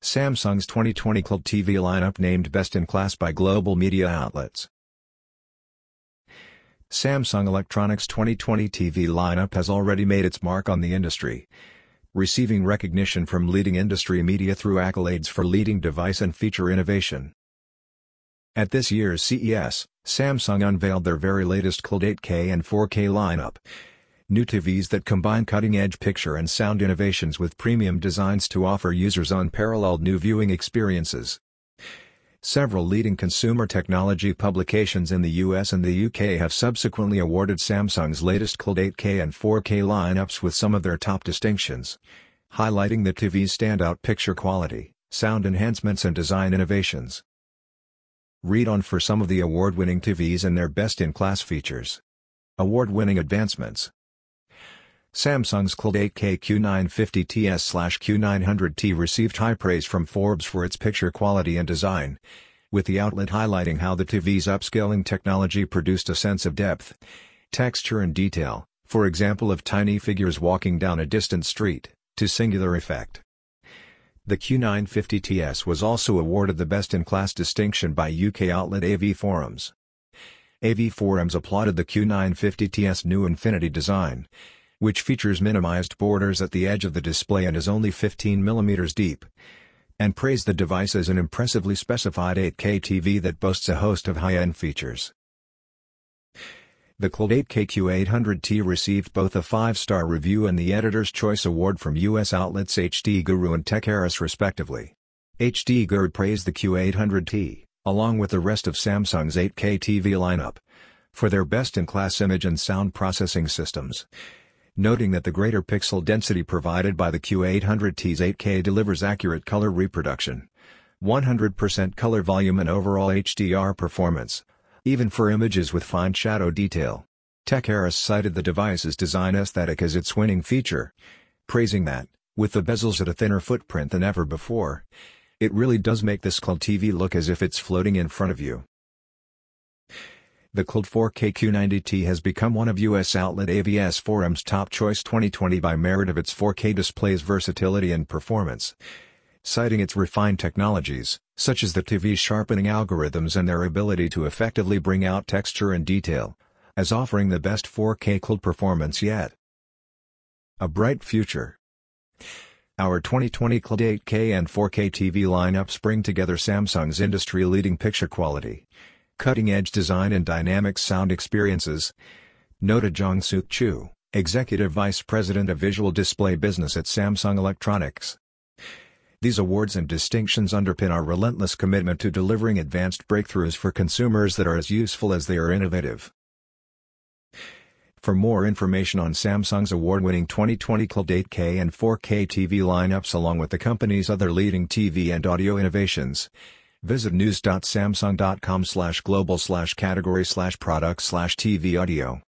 Samsung's 2020 Cloud TV lineup named Best in Class by global media outlets. Samsung Electronics' 2020 TV lineup has already made its mark on the industry, receiving recognition from leading industry media through accolades for leading device and feature innovation. At this year's CES, Samsung unveiled their very latest Cloud 8K and 4K lineup. New TVs that combine cutting-edge picture and sound innovations with premium designs to offer users unparalleled new viewing experiences. Several leading consumer technology publications in the US and the UK have subsequently awarded Samsung's latest Cloud 8K and 4K lineups with some of their top distinctions, highlighting the TV's standout picture quality, sound enhancements and design innovations. Read on for some of the award-winning TVs and their best-in-class features. Award-winning advancements. Samsung's Cloud 8K Q950TS/Q900T received high praise from Forbes for its picture quality and design, with the outlet highlighting how the TV's upscaling technology produced a sense of depth, texture and detail, for example of tiny figures walking down a distant street, to singular effect. The Q950TS was also awarded the Best-in-Class distinction by UK outlet AV Forums. AV Forums applauded the Q950TS' new Infinity design, which features minimized borders at the edge of the display and is only 15 mm deep, and praised the device as an impressively specified 8K TV that boasts a host of high-end features. The Cloud 8K Q800T received both a 5-star review and the Editor's Choice Award from US outlets HD Guru and TechEris respectively. HD Guru praised the Q800T, along with the rest of Samsung's 8K TV lineup, for their best-in-class image and sound processing systems, noting that the greater pixel density provided by the Q800T's 8K delivers accurate color reproduction, 100% color volume and overall HDR performance, even for images with fine shadow detail. TechEris cited the device's design aesthetic as its winning feature, praising that, with the bezels at a thinner footprint than ever before, it really does make this Cloud TV look as if it's floating in front of you. The Cloud 4K Q90T has become one of US outlet AVS Forum's top choice 2020 by merit of its 4K display's versatility and performance, citing its refined technologies, such as the TV's sharpening algorithms and their ability to effectively bring out texture and detail, as offering the best 4K Cloud performance yet. A bright future. Our 2020 Cloud 8K and 4K TV lineups bring together Samsung's industry-leading picture quality, cutting-edge design and dynamic sound experiences, noted Jong-Suk Chu, Executive Vice President of Visual Display Business at Samsung Electronics. These awards and distinctions underpin our relentless commitment to delivering advanced breakthroughs for consumers that are as useful as they are innovative. For more information on Samsung's award-winning 2020 Cloud 8K and 4K TV lineups along with the company's other leading TV and audio innovations, visit news.samsung.com/global/category/product/TV audio.